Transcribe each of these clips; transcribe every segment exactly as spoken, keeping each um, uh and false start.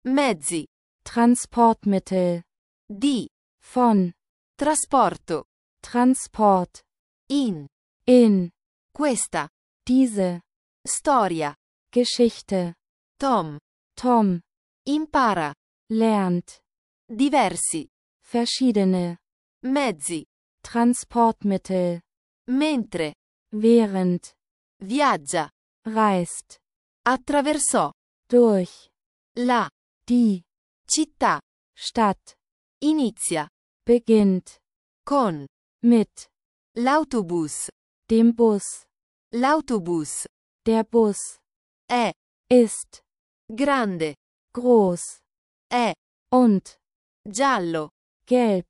Mezzi. Transportmittel. Di. Von. Trasporto. Transport. In. In. Questa. Diese. Storia. Geschichte. Tom. Tom. Impara. Lernt. Diversi. Verschiedene. Mezzi. Transportmittel. Mentre. Während. Viaggia. Reist. Attraversò. Durch. La. Die. Città. Stadt. Inizia. Beginnt. Con. Mit. L'autobus. Dem Bus. L'autobus. Der Bus. È. Ist. Grande. Groß. È. Und. Giallo. Gelb.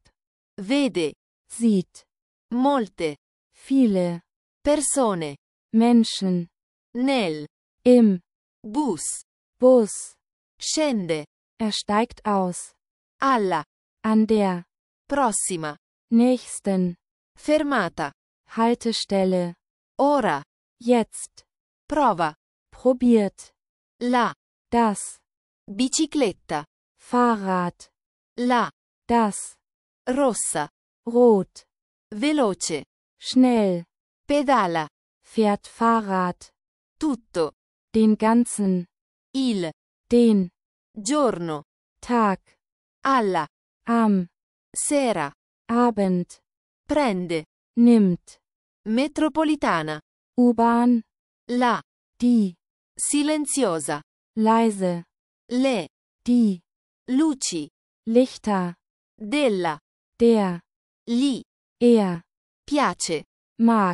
Vede. Sieht. Molte. Viele. Persone. Menschen. Nel. Im. Bus. Bus. Scende. Er steigt aus. Alla. An der. Prossima. Nächsten. Fermata. Haltestelle. Ora. Jetzt. Prova. Probiert. La. Das. Bicicletta. Fahrrad. La. Das. Rossa. Rot. Veloce. Schnell. Pedala. Fährt Fahrrad. Tutto. Den ganzen. Il. Den. Giorno. Tag. Alla. Am. Sera. Abend. Prende. Nimmt. Metropolitana. U-Bahn. La. Die. Silenziosa. Leise. Le. Die. Luci. Lichter. Della. Der. Gli. Er. Piace. Mag.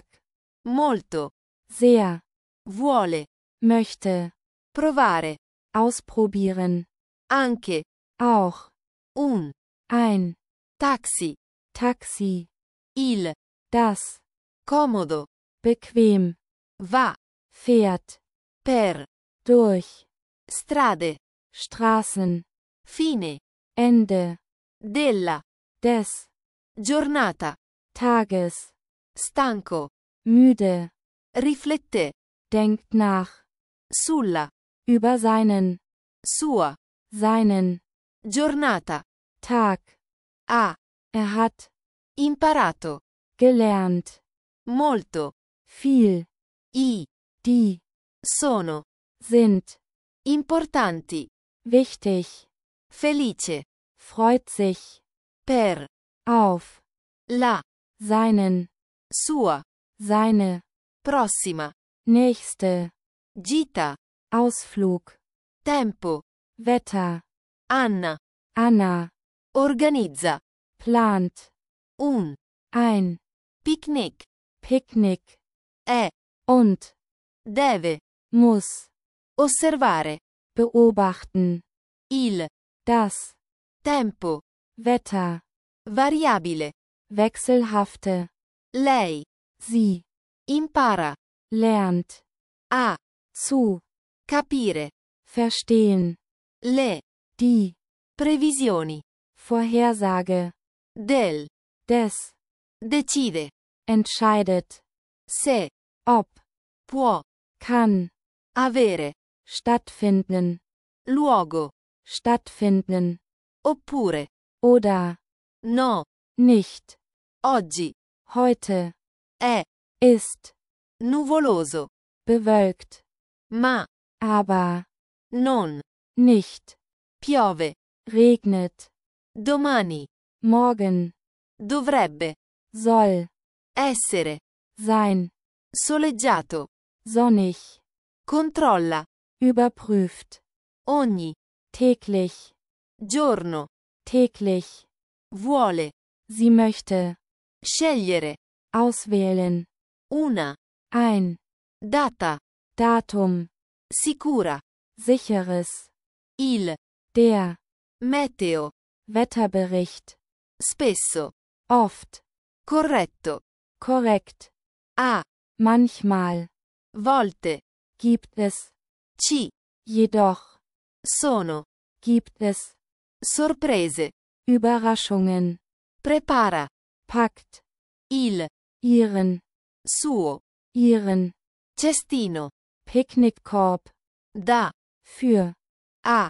Molto. Sehr. Vuole. Möchte. Provare. Ausprobieren. Anche. Auch. Un. Ein. Taxi. Taxi. Il. Das. Comodo. Bequem. Va. Fährt. Per. Durch. Strade. Straßen. Fine. Ende. Della. Des. Giornata. Tages. Stanco. Müde. Riflette. Denkt nach. Sulla. Über seinen. Sua. Seinen. Giornata. Tag. Ha. Er hat. Imparato. Gelernt. Molto. Viel. I. Die. Sono. Sind. Importanti. Wichtig. Felice. Freut sich. Per. Auf. La. Seinen. Sua. Seine. Prossima. Nächste. Gita. Ausflug. Tempo. Wetter. Anna. Anna. Organizza. Plant. Un. Ein. Picnic. Picknick. È. Und. Deve. Muss. Osservare. Beobachten. Il. Das. Tempo. Wetter. Variabile. Wechselhafte. Lei. Sie. Impara. Lernt. A. Zu. Capire. Verstehen. Le. Die. Previsioni. Vorhersage. Del. Des. Decide. Entscheidet. Se. Ob. Può. Kann. Avere. Stattfinden. Luogo. Stattfinden. Oppure. Oder. No. Nicht. Oggi. Heute. È. Ist. Nuvoloso. Bewölkt. Ma. Aber. Non. Nicht. Piove. Regnet. Domani. Morgen. Dovrebbe. Soll. Essere. Sein. Soleggiato. Sonnig. Controlla. Überprüft. Ogni. Täglich. Giorno. Täglich. Vuole. Sie möchte. Scegliere. Auswählen. Una. Ein. Data. Datum. Sicura. Sicheres. Il. Der. Meteo. Wetterbericht. Spesso. Oft. Corretto. Korrekt. A. Manchmal. Volte. Gibt es. C. Jedoch. Sono. Gibt es. Sorprese. Überraschungen. Prepara. Packt. Il. Ihren. Suo. Ihren. Cestino. Picknickkorb. Da. Für. A.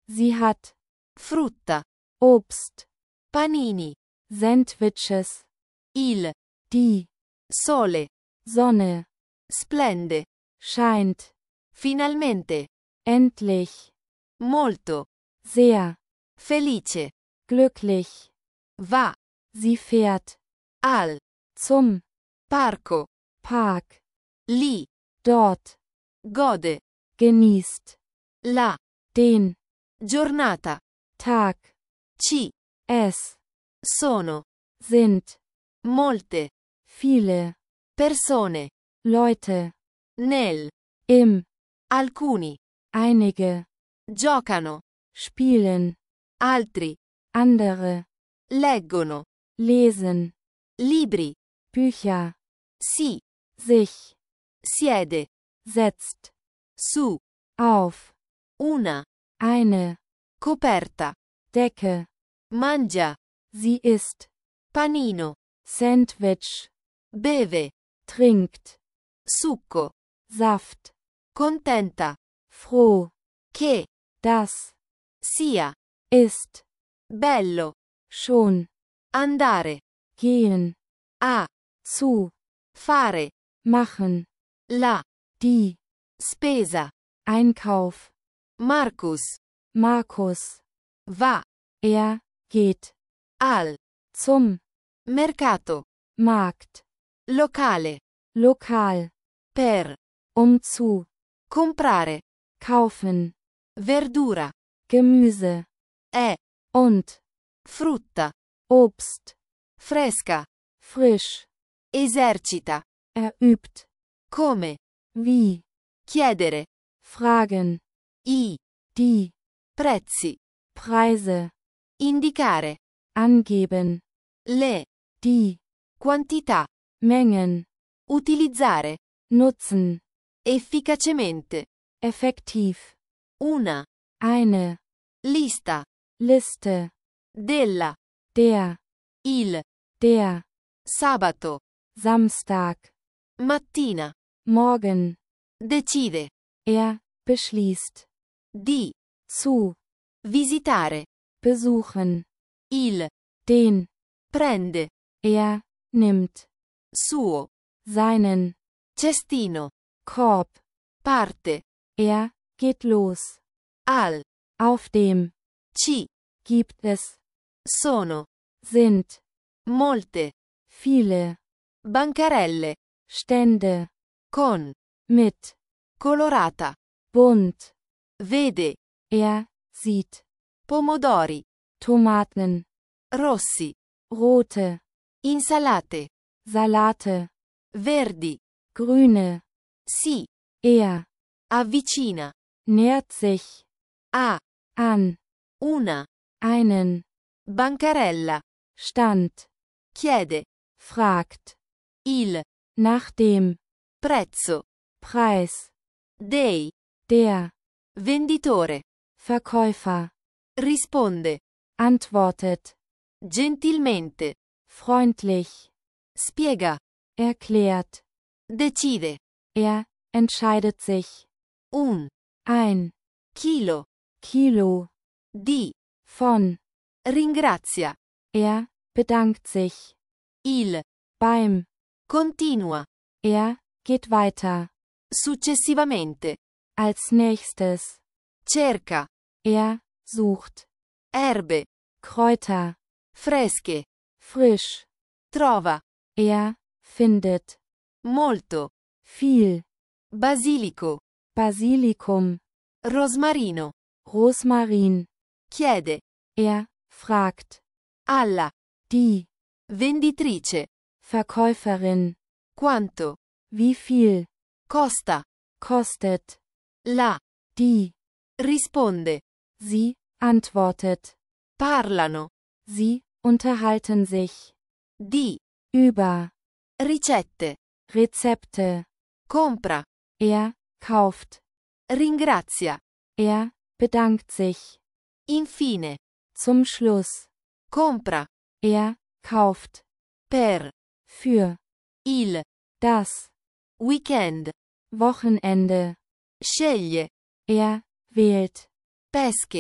Sie hat. Frutta. Obst. Panini. Sandwiches. Il. Die. Sole. Sonne. Splende. Scheint. Finalmente. Endlich. Molto. Sehr. Felice. Glücklich. Va. Sie fährt. Al. Zum. Parco. Park. Lì. Dort. Gode. Genießt. La. Den. Giornata. Tag. Ci. Es. Sono. Sind. Molte. Viele. Persone. Leute. Nel. Im. Alcuni. Einige. Giocano. Spielen. Altri. Andere. Leggono. Lesen. Libri. Bücher. Si. Sich. Siede. Setzt. Su. Auf. Una. Eine. Coperta. Decke. Mangia. Sie isst. Panino. Sandwich. Beve. Trinkt. Succo. Saft. Contenta. Froh. Che. Das. Sia. Ist. Bello. Schon. Andare. Gehen. A. Zu. Fare. Machen. La. Die. Spesa. Einkauf. Marcus. Markus. Va. Er. Geht. Al. Zum. Mercato. Markt. Locale. Lokal. Per. Um zu. Comprare. Kaufen. Verdura. Gemüse. È. Und. Frutta. Obst. Fresca. Frisch. Esercita. Er übt. Come. Wie. Chiedere. Fragen. I. Die. Prezzi. Preise. Indicare. Angeben. Le. Die. Quantità. Mengen. Utilizzare. Nutzen. Efficacemente. Effektiv. Una. Eine. Lista. Liste. Della. Der. Il. Der. Sabato. Samstag. Mattina. Morgen. Decide. Er. Beschließt. Di. Zu. Visitare. Besuchen. Il. Den. Prende. Er. Nimmt. Suo. Seinen. Cestino. Korb. Parte. Er. Geht los. Al. Auf dem. Ci. Gibt es. Sono. Sind. Molte. Viele. Bancarelle. Stände. Con. Mit. Colorata. Bunt. Vede. Er. Sieht. Pomodori. Tomaten. Rossi. Rote. Insalate. Salate. Verdi. Grüne. Si. Er. Avvicina. Nähert sich. A. An. Una. Einen. Bancarella. Stand. Chiede. Fragt. Il. Nach dem. Prezzo. Preis. Dei. Der. Venditore. Verkäufer. Risponde. Antwortet. Gentilmente. Freundlich. Spiega. Erklärt. Decide. Er. Entscheidet sich. Un. Ein. Chilo. Kilo. Di. Von. Ringrazia. Er. Bedankt sich. Il. Beim. Continua. Er. Geht weiter. Successivamente. Als nächstes. Cerca. Er. Sucht. Erbe. Kräuter. Fresche. Frisch. Trova. Er. Findet. Molto. Viel. Basilico. Basilikum. Rosmarino. Rosmarin. Chiede. Er. Fragt. Alla. Die. Venditrice. Verkäuferin. Quanto. Wie viel. Costa. Kostet. La. Die. Risponde. Sie. Antwortet. Parlano. Sie. Unterhalten sich. Di. Über. Ricette. Rezepte. Compra. Er. Kauft. Ringrazia. Er. Bedankt sich. Infine. Zum Schluss. Compra. Er. Kauft. Per. Für. Il. Das. Weekend. Wochenende. Sceglie. Er. Wählt. Pesche.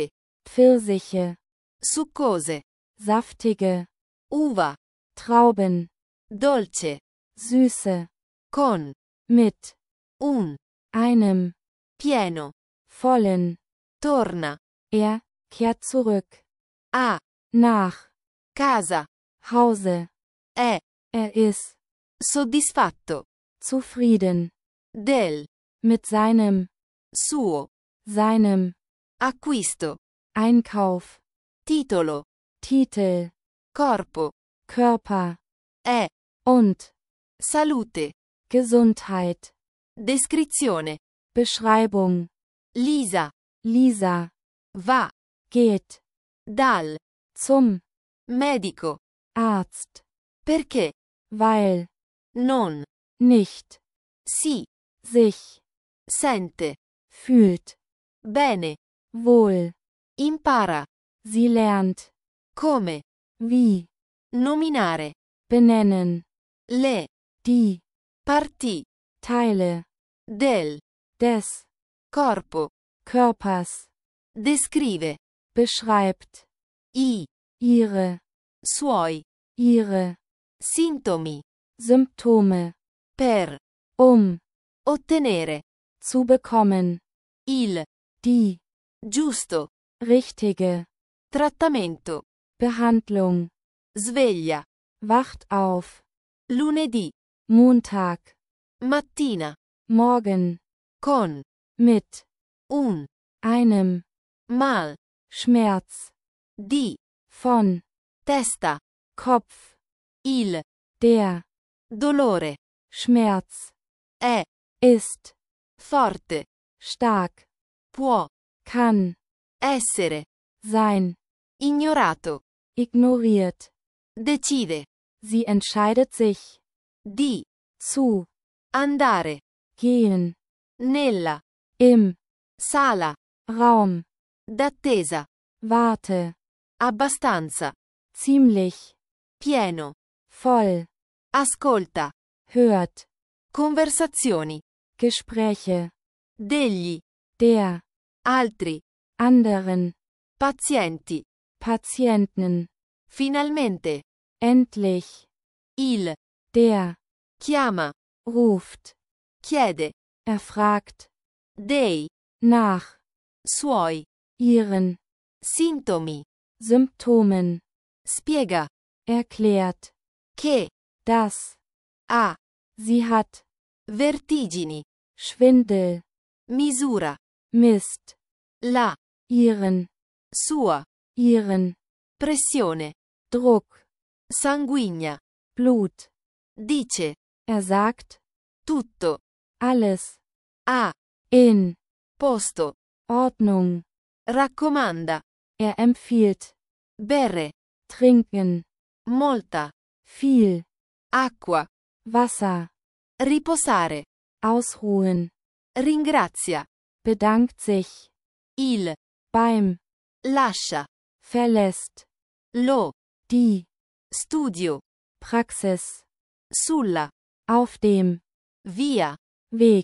Pfirsiche, succose, saftige, uva, Trauben, dolce, süße, con, mit, un, einem, pieno, vollen. torna, Er kehrt zurück. a, Nach, casa, Hause. è, Er ist soddisfatto, zufrieden del, mit seinem, suo, seinem acquisto, Einkauf, titolo, Titel, corpo, Körper è, und salute, Gesundheit. descrizione, Beschreibung. Lisa, Lisa va, geht dal, zum medico, Arzt, perché, weil non, nicht si, sich sente, fühlt bene, wohl. impara, Sie lernt come, wie nominare, benennen le, die parti, Teile del, des corpo, Körpers, descrive, beschreibt i, ihre, suoi, ihre sintomi, Symptome, per, um ottenere, zu bekommen, il, die giusto, richtige trattamento, Behandlung. sveglia, Wacht auf, lunedì, Montag, mattina, morgen, con, mit un, einem mal, Schmerz, di, von testa, Kopf, il, der dolore, Schmerz è, ist forte, stark, può, kann essere, sein, ignorato, ignoriert. decide, Sie entscheidet sich di, zu andare, gehen nella, im sala, Raum, d'attesa, warte, abbastanza, ziemlich, pieno, voll, ascolta, hört, conversazioni, Gespräche, degli, der, altri, anderen, pazienti, Patienten, finalmente, endlich, il, der, chiama, ruft, chiede, er fragt, dei, nach, suoi, ihren, sintomi, Symptomen, spiega, erklärt, che, dass, ha, sie hat, vertigini, Schwindel, misura, misst, la, ihren, sua, ihren, pressione, Druck, sanguigna, Blut, dice, er sagt, tutto, alles, ha, in posto, Ordnung, raccomanda, er empfiehlt, bere, trinken, molta, viel, acqua, Wasser, riposare, ausruhen, ringrazia, bedankt sich, il, beim, lascia, verlässt, lo, die, studio, Praxis, sulla, auf dem, via, Weg,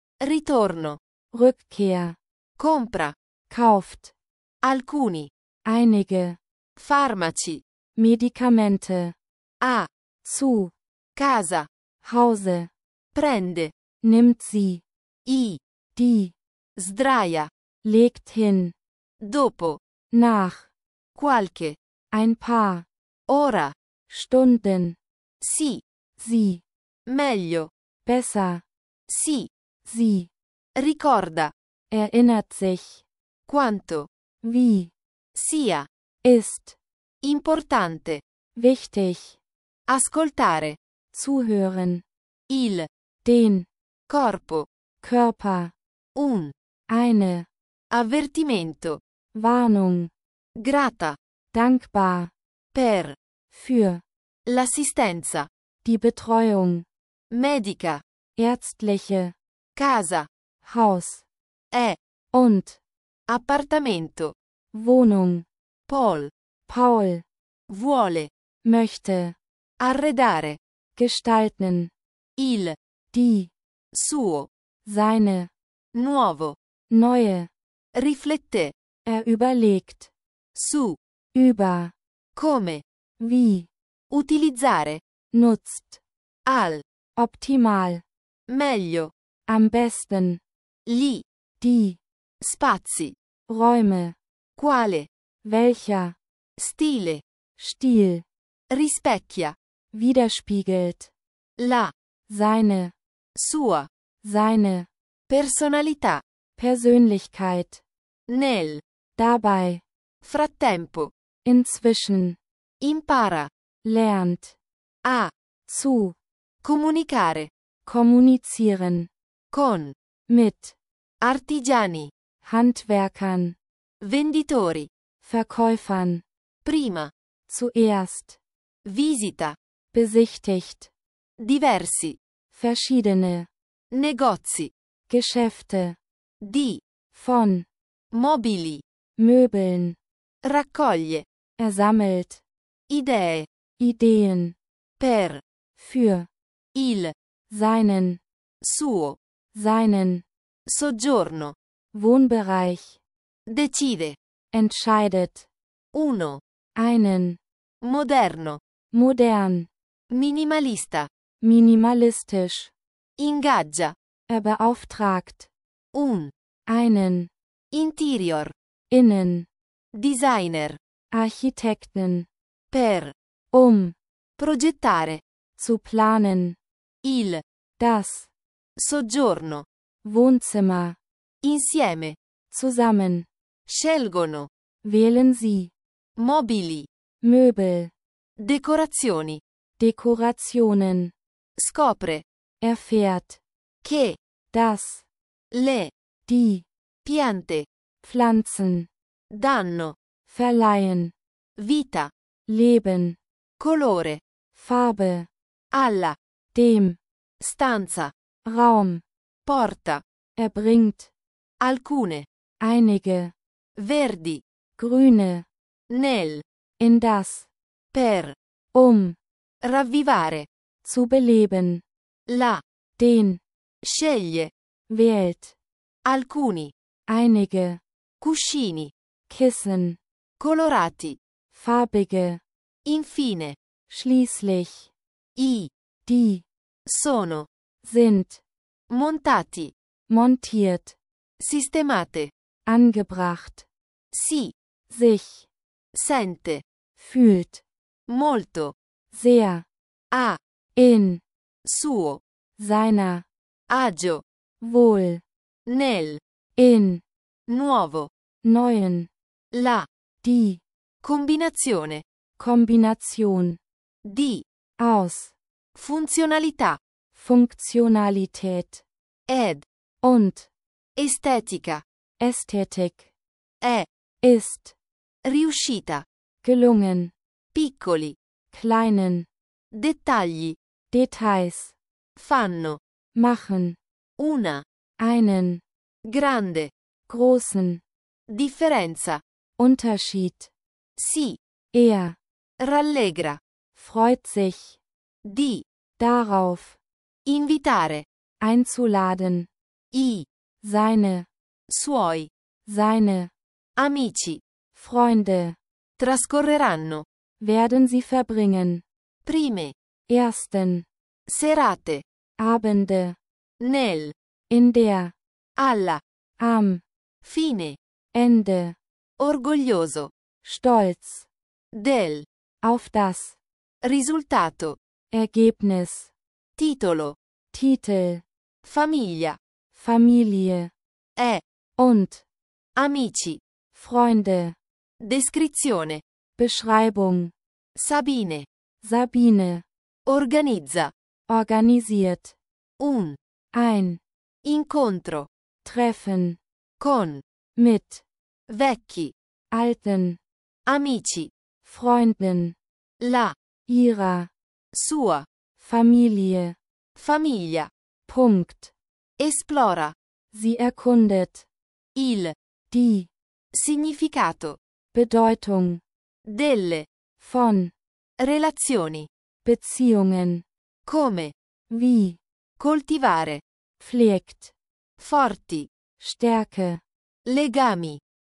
ritorno, Rückkehr, compra, kauft, alcuni, einige, farmaci, Medikamente, a, zu, casa, Hause, prende, nimmt sie, i, die, sdraia, legt hin, dopo, nach, qualche, ein paar, ora, Stunden, sì, sie, meglio, besser, sì, sie, ricorda, erinnert sich, quanto, wie, sia, ist, importante, wichtig, ascoltare, zuhören, il, den, corpo, Körper, un, eine, avvertimento, Warnung, grata, dankbar, per, für, l'assistenza, die Betreuung, medica, ärztliche, casa, Haus, è, und, appartamento, Wohnung, Paul, Paul, vuole, möchte, arredare, gestalten, il, die, suo, seine, nuovo, neue, riflette, Er überlegt. Su. Über. Come. Wie. Utilizzare. Nutzt. Al. Optimal. Meglio. Am besten. Gli. Die. Spazi. Räume. Quale. Welcher. Stile. Stil. Rispecchia. Widerspiegelt. La. Seine. Sua. Seine. Personalità. Persönlichkeit. Nel. Dabei. Frattempo. Inzwischen. Impara. Lernt. A. Zu. Comunicare. Kommunizieren. Con. Mit. Artigiani. Handwerkern. Venditori. Verkäufern. Prima. Zuerst. Visita. Besichtigt. Diversi. Verschiedene. Negozi. Geschäfte. Di. Von. Mobili. Möbeln. Raccoglie. Er sammelt. Idee. Ideen. Per. Für. Il. Seinen. Suo. Seinen. Soggiorno. Wohnbereich. Decide. Entscheidet. Uno. Einen. Moderno. Modern. Minimalista. Minimalistisch. Ingaggia. Er beauftragt. Un. Einen. Interior. Innen. Designer. Architekten. Per. Um. Progettare. Zu planen. Il. Das. Soggiorno. Wohnzimmer. Insieme. Zusammen. Scelgono. Wählen Sie. Mobili. Möbel. Decorazioni. Dekorationen. Scopre. Erfährt. Che. Das. Le. Die. Piante. Pflanzen. Danno. Verleihen. Vita. Leben. Colore. Farbe. Alla. Dem. Stanza. Raum. Porta. Erbringt. Alcune. Einige. Verdi. Grüne. Nel. In das. Per. Um. Ravvivare. Zu beleben. La. Den. Sceglie. Wählt. Alcuni. Einige. Cuscini. Kissen. Colorati. Farbige. Infine. Schließlich. I. Die. Sono. Sind. Montati. Montiert. Sistemate. Angebracht. Si. Sich. Sente. Fühlt. Molto. Sehr. A. In. Suo. Seiner. Agio. Wohl. Nel. In. Nuovo. Neuen. La. Die. Combinazione. Kombination. Di. Aus. Funzionalità. Funktionalität. Ed. Und. Estetica. Ästhetik. È. Ist. Riuscita. Gelungen. Piccoli. Kleinen. Dettagli. Details. Fanno. Machen. Una. Einen. Grande. Großen. Differenza. Unterschied. Si. Er. Rallegra. Freut sich. Di. Darauf. Invitare. Einzuladen. I. Seine. Suoi. Seine. Amici. Freunde. Trascorreranno. Werden sie verbringen. Prime. Ersten. Serate. Abende. Nel. In der. Alla. Am. Fine. Ende. Orgoglioso. Stolz. Del. Auf das. Risultato. Ergebnis. Titolo. Titel. Famiglia. Familie. È. Und. Amici. Freunde. Descrizione. Beschreibung. Sabine. Sabine. Organizza. Organisiert. Un. Ein. Incontro. Treffen. Con. Mit. Vecchi. Alten. Amici. Freunden. La. Ihrer. Sua. Familie. Famiglia. Punkt. Esplora. Sie erkundet. Il. Die. Significato. Bedeutung. Delle. Von. Relazioni. Beziehungen. Come. Wie. Coltivare. Pflegt. Forti. Stärke. Legami.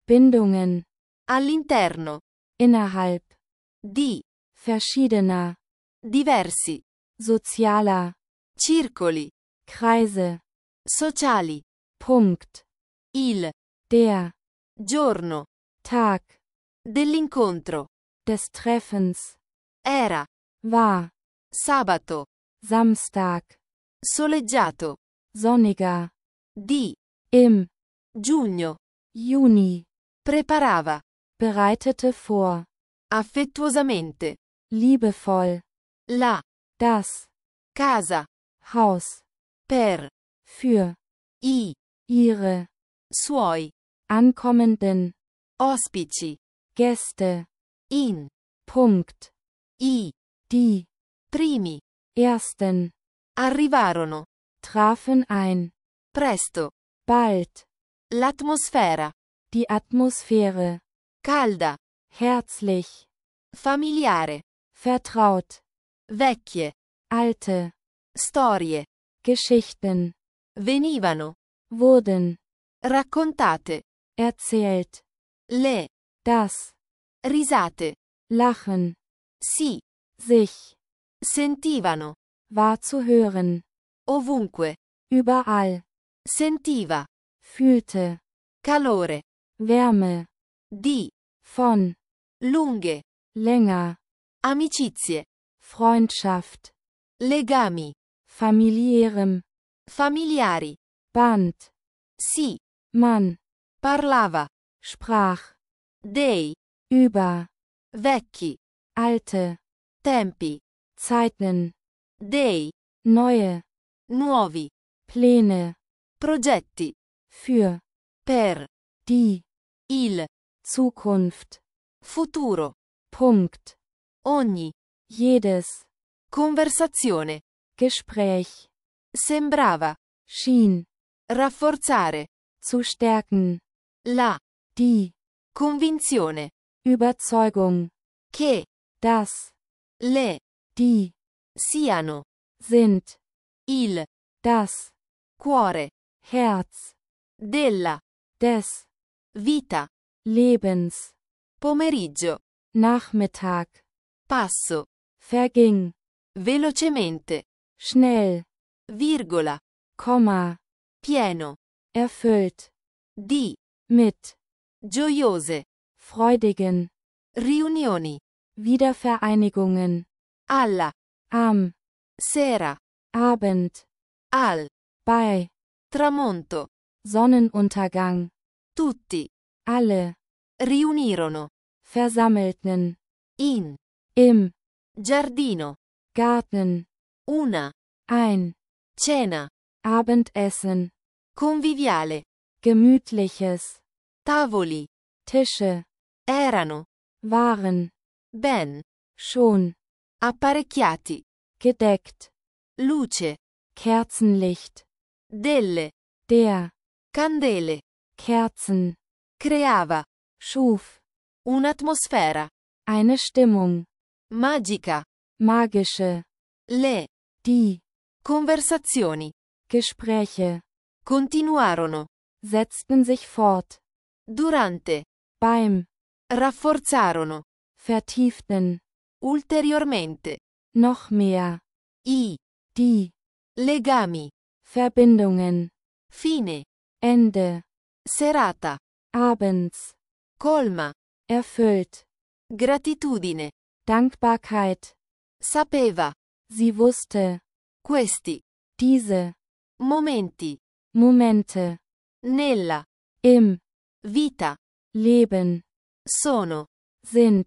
Bindungen, all'interno, innerhalb, di, verschiedener, diversi, sozialer, circoli, Kreise, sociali, Punkt, il, der, giorno, Tag, dell'incontro, des Treffens, era, war, sabato, Samstag, soleggiato, sonniger, di, im, giugno, Juni, preparava, bereitete vor, affettuosamente, liebevoll, la, das, casa, Haus, per, für, i, ihre, suoi, ankommenden, ospici, Gäste, in, Punkt, i, die, primi, ersten, arrivarono, trafen ein, presto, bald, l'atmosfera, die Atmosphäre, calda, herzlich, familiare, vertraut, vecchie, alte, storie, Geschichten, venivano, wurden, raccontate, erzählt, le, das, risate, Lachen, si, sich, sentivano, war zu hören, ovunque, überall, sentiva, fühlte, calore, Wärme, di, von, lunghe, länger, amicizie, Freundschaft, legami, familiärem, familiari, Band, si, man, parlava, sprach, dei, über, vecchi, alte, tempi, Zeiten, dei, neue, nuovi, Pläne, progetti, für, per, die, il, Zukunft, futuro, Punkt, ogni, jedes, conversazione, Gespräch, sembrava, schien, rafforzare, zu stärken, la, die, convinzione, Überzeugung, che, dass, le, die, siano, sind, il, das, cuore, Herz, della, des, vita, Lebens, pomeriggio, Nachmittag, passo, verging, velocemente, schnell, virgola, Komma, pieno, erfüllt, di, mit, gioiose, freudigen, riunioni, Wiedervereinigungen, alla, am, sera, Abend, al, bei, tramonto, Sonnenuntergang, tutti, alle, riunirono, versammelten, in, im, giardino, Garten, una, ein, cena, Abendessen, conviviale, gemütliches, tavoli, Tische, erano, waren, ben, schon, apparecchiati, gedeckt, luce, Kerzenlicht, delle, der, candele, Kerzen, creava, schuf, un'atmosfera, eine Stimmung, magica, magische, le, die, conversazioni, Gespräche, continuarono, setzten sich fort, durante, beim, rafforzarono, vertieften, ulteriormente, noch mehr, i, die, legami, Verbindungen, fine, Ende, serata, abends, colma, erfüllt, gratitudine, Dankbarkeit, sapeva, sie wusste, questi, diese, momenti, Momente, nella, im, vita, Leben, sono, sind,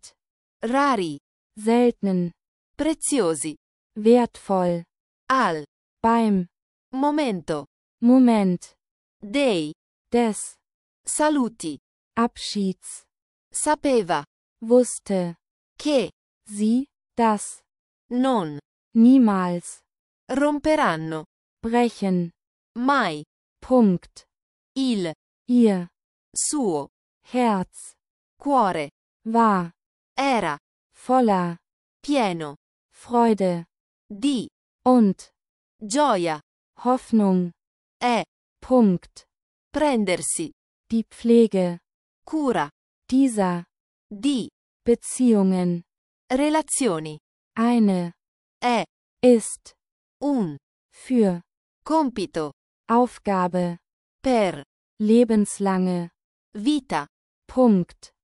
rari, selten, preziosi, wertvoll, al, beim, momento, Moment, dei, des, saluti, Abschieds, sapeva, wusste, che, sie, das, non, niemals, romperanno, brechen, mai, Punkt, il, ihr, suo, Herz, cuore, war, era, voller, pieno, Freude, di, und, gioia, Hoffnung, è, Punkt, prendersi, die Pflege, cura, dieser, di, Beziehungen, relazioni, eine, è, ist, un, für, compito, Aufgabe, per, lebenslange, vita, Punkt.